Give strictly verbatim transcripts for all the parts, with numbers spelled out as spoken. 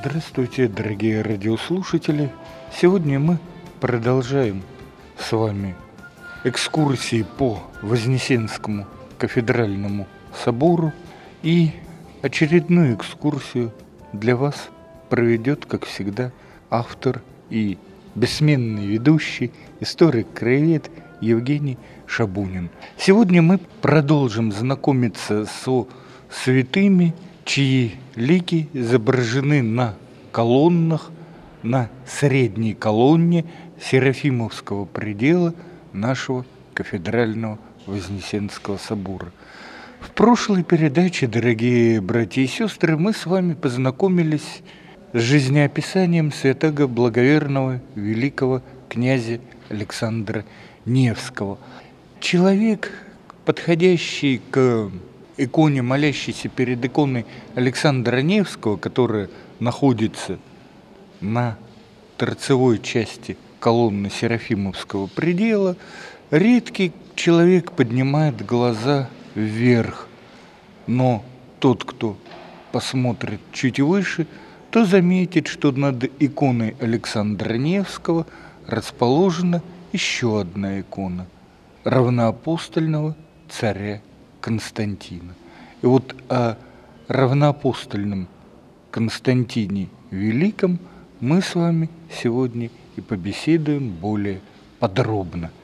Здравствуйте, дорогие радиослушатели! Сегодня мы продолжаем с вами экскурсии по Вознесенскому кафедральному собору, и очередную экскурсию для вас проведет, как всегда, автор и бессменный ведущий, историк-краевед Евгений Шабунин. Сегодня мы продолжим знакомиться со святыми, чьи лики изображены на колоннах, на средней колонне Серафимовского предела нашего кафедрального Вознесенского собора. В прошлой передаче, дорогие братья и сестры, мы с вами познакомились с жизнеописанием святого благоверного великого князя Александра Невского. Человек, подходящий к иконе, молящейся перед иконой Александра Невского, которая находится на торцевой части колонны Серафимовского предела, редкий человек поднимает глаза вверх. Но тот, кто посмотрит чуть выше, то заметит, что над иконой Александра Невского расположена еще одна икона равноапостольного царя Константина. И вот о равноапостольном Константине Великом мы с вами сегодня и побеседуем более подробно.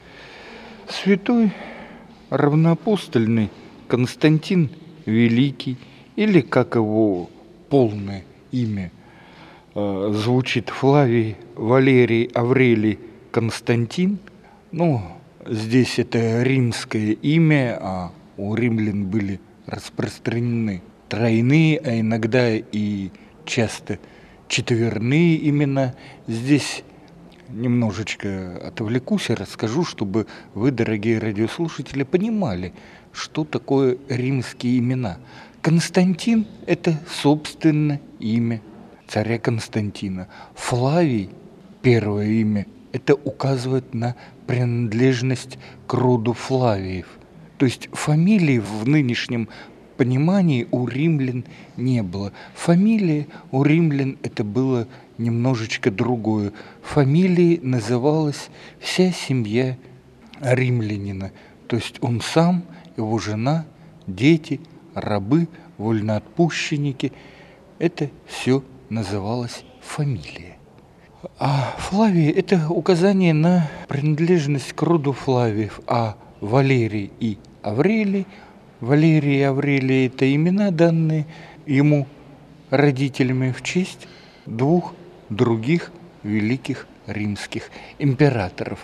Святой равноапостольный Константин Великий, или как его полное имя э, звучит, Флавий Валерий Аврелий Константин, ну, здесь это римское имя, а у римлян были распространены тройные, а иногда и часто четверные имена. Здесь немножечко отвлекусь и расскажу, чтобы вы, дорогие радиослушатели, понимали, что такое римские имена. Константин – это, собственно, имя царя Константина. Флавий – первое имя, это указывает на принадлежность к роду Флавиев. То есть фамилии в нынешнем понимании у римлян не было. Фамилия у римлян это было немножечко другое. Фамилией называлась вся семья римлянина. То есть он сам, его жена, дети, рабы, вольноотпущенники. Это все называлось фамилия. А Флавий – это указание на принадлежность к роду Флавиев, а Валерий и Аврелий. Валерий и Аврелий – это имена, данные ему родителями в честь двух других великих римских императоров.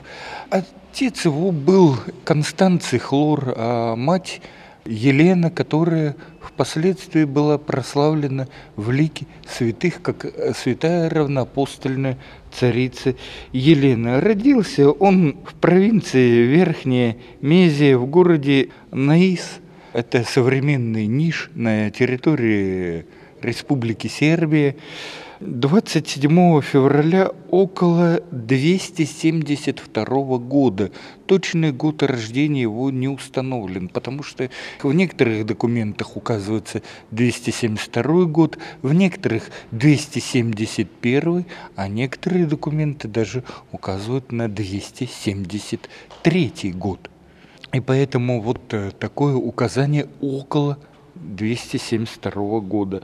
Отец его был Констанций Хлор, а мать Елена, которая впоследствии была прославлена в лике святых, как святая равноапостольная царица Елена. Родился он в провинции Верхняя Мезия, в городе Наис. Это современный Ниш на территории Республики Сербия. двадцать седьмого февраля около двести семьдесят второго года. Точный год рождения его не установлен, потому что в некоторых документах указывается двести семьдесят второй год, в некоторых двести семьдесят первый, а некоторые документы даже указывают на двести семьдесят третий год. И поэтому вот такое указание около двести семьдесят второго года.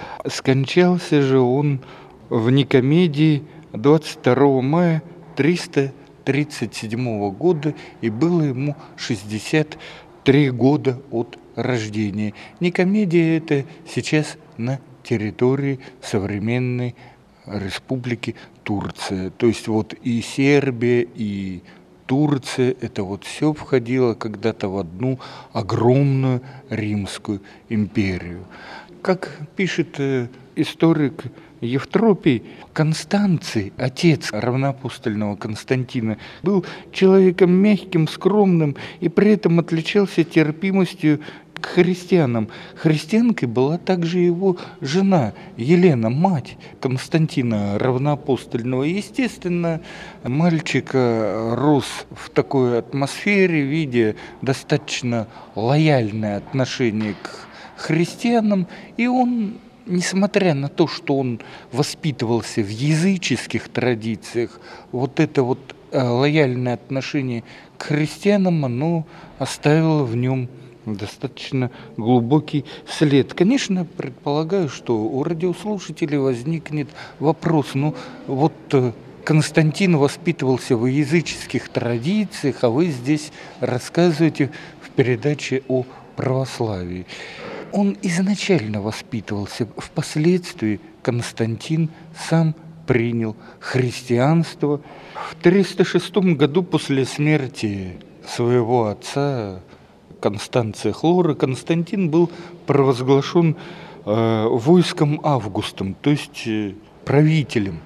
Скончался же он в Никомедии двадцать второго мая триста тридцать седьмого года, и было ему шестьдесят три года от рождения. Никомедия – это сейчас на территории современной Республики Турция. То есть вот и Сербия, и Турция, это вот все входило когда-то в одну огромную Римскую империю. Как пишет э, историк Евтропий, Констанций, отец равноапостольного Константина, был человеком мягким, скромным и при этом отличался терпимостью к христианам. Христианкой была также его жена Елена, мать Константина равноапостольного. Естественно, мальчик рос в такой атмосфере, видя достаточно лояльное отношение к христианам, и он несмотря на то, что он воспитывался в языческих традициях, вот это вот э, лояльное отношение к христианам, оно оставило в нем достаточно глубокий след. Конечно, предполагаю, что у радиослушателей возникнет вопрос, ну вот э, Константин воспитывался в языческих традициях, а вы здесь рассказываете в передаче о православии. Он изначально воспитывался, впоследствии Константин сам принял христианство. В триста шестом году после смерти своего отца Констанция Хлора Константин был провозглашен э, войском Августом, то есть э, правителем.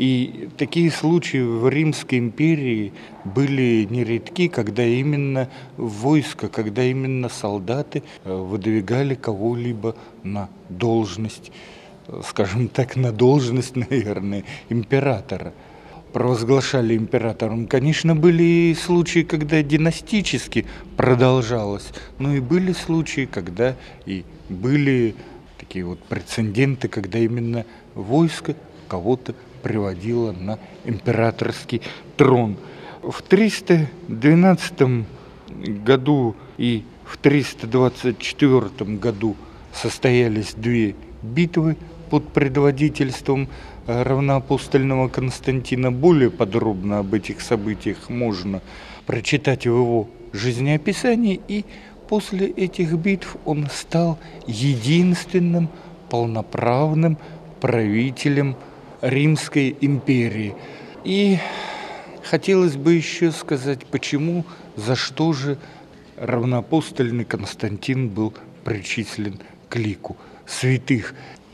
И такие случаи в Римской империи были нередки, когда именно войско, когда именно солдаты выдвигали кого-либо на должность, скажем так, на должность, наверное, императора. Провозглашали императором. Конечно, были и случаи, когда династически продолжалось, но и были случаи, когда и были такие вот прецеденты, когда именно войско кого-то приводило на императорский трон. В триста двенадцатом году и в триста двадцать четвёртом году состоялись две битвы под предводительством равноапостольного Константина. Более подробно об этих событиях можно прочитать в его жизнеописании, и после этих битв он стал единственным полноправным правителем Римской империи. И хотелось бы еще сказать, почему, за что же равноапостольный Константин был причислен к лику святых.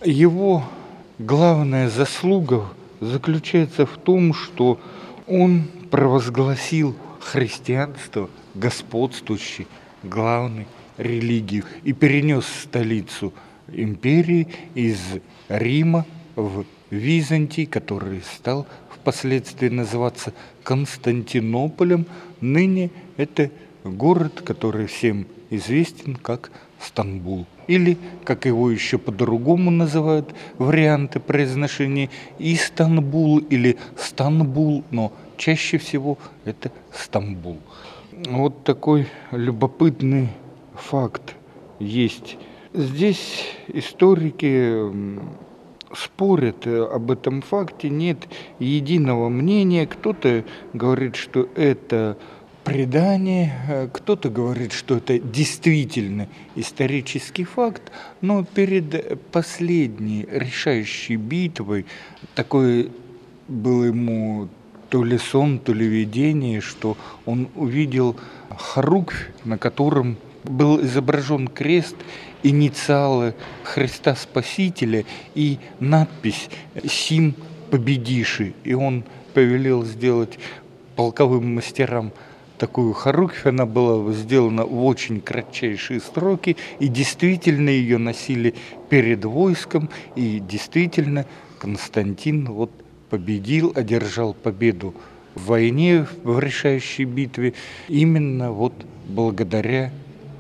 Его главная заслуга заключается в том, что он провозгласил христианство господствующей главной религией и перенес столицу империи из Рима в Византий, который стал впоследствии называться Константинополем. Ныне это город, который всем известен как Стамбул. Или, как его еще по-другому называют, варианты произношения Истанбул или Станбул, но чаще всего это Стамбул. Вот такой любопытный факт есть. Здесь историки спорят об этом факте, нет единого мнения. Кто-то говорит, что это предание, кто-то говорит, что это действительно исторический факт, но перед последней решающей битвой такое было ему то ли сон, то ли видение, что он увидел хоруквь, на котором был изображен крест, инициалы Христа Спасителя и надпись «Сим победиши». И он повелел сделать полковым мастерам такую хоруквь. Она была сделана в очень кратчайшие сроки, и действительно ее носили перед войском, и действительно Константин вот победил, одержал победу в войне, в решающей битве, именно вот благодаря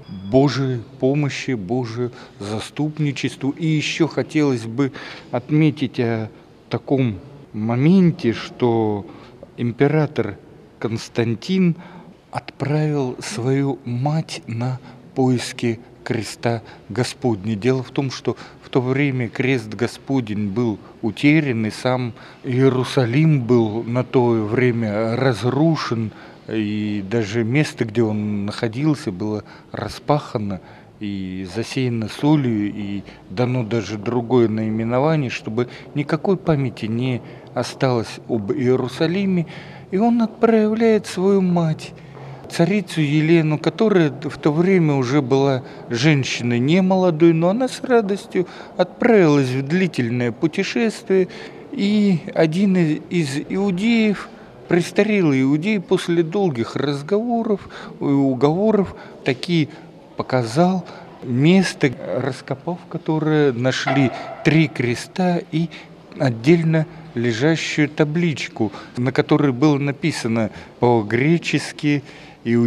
Божьей помощи, Божьему заступничеству. И еще хотелось бы отметить о таком моменте, что император Константин отправил свою мать на поиски креста Господня. Дело в том, что в то время крест Господень был утерян, и сам Иерусалим был на то время разрушен, и даже место, где он находился, было распахано и засеяно солью, и дано даже другое наименование, чтобы никакой памяти не осталось об Иерусалиме. И он отправляет свою мать, царицу Елену, которая в то время уже была женщиной не молодой, но она с радостью отправилась в длительное путешествие. И один из иудеев, престарелый иудей, после долгих разговоров и уговоров таки показал место, раскопав которое нашли три креста и отдельно лежащую табличку, на которой было написано по-гречески,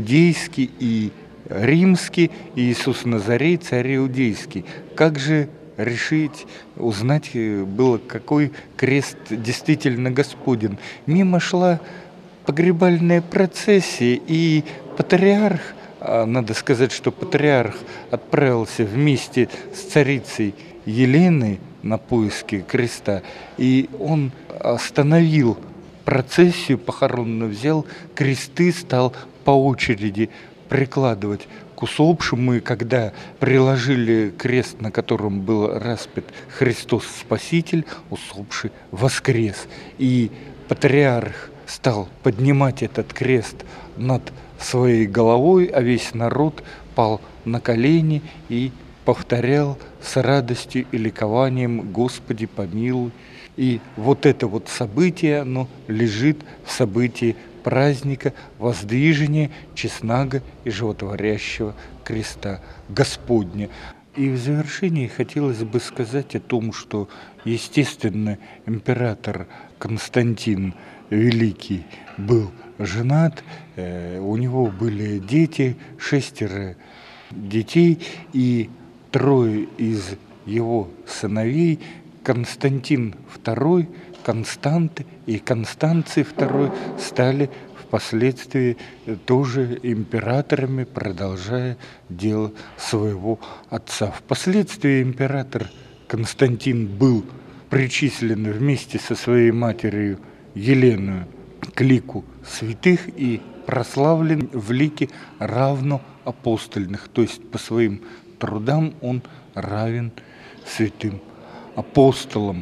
иудейски и римский: Иисус Назарей, царь иудейский. Как же решить, узнать э, было, какой крест действительно Господен. Мимо шла погребальная процессия, и патриарх, а надо сказать, что патриарх отправился вместе с царицей Еленой на поиски креста, и он остановил процессию похоронную, взял кресты, стал по очереди прикладывать к усопшему, и когда приложили крест, на котором был распят Христос Спаситель, усопший воскрес. И патриарх стал поднимать этот крест над своей головой, а весь народ пал на колени и повторял с радостью и ликованием: «Господи, помилуй». И вот это вот событие, оно лежит в событии праздника воздвижения честного и животворящего креста Господня. И в завершении хотелось бы сказать о том, что, естественно, император Константин Великий был женат, э, у него были дети, шестеро детей, и трое из его сыновей, Константин второй, Констант и Констанций второй, стали впоследствии тоже императорами, продолжая дело своего отца. Впоследствии император Константин был причислен вместе со своей матерью Еленою к лику святых и прославлен в лике равноапостольных, то есть по своим трудам он равен святым апостолам.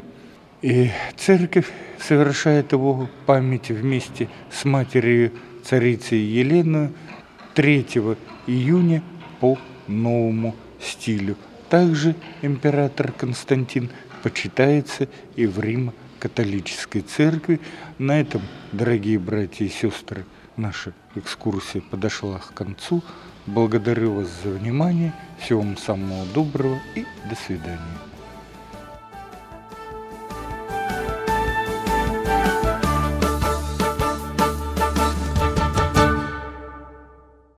И церковь совершает его память вместе с матерью царицей Еленой третьего июня по новому стилю. Также император Константин почитается и в Римо-католической церкви. На этом, дорогие братья и сестры, наша экскурсия подошла к концу. Благодарю вас за внимание. Всего вам самого доброго и до свидания.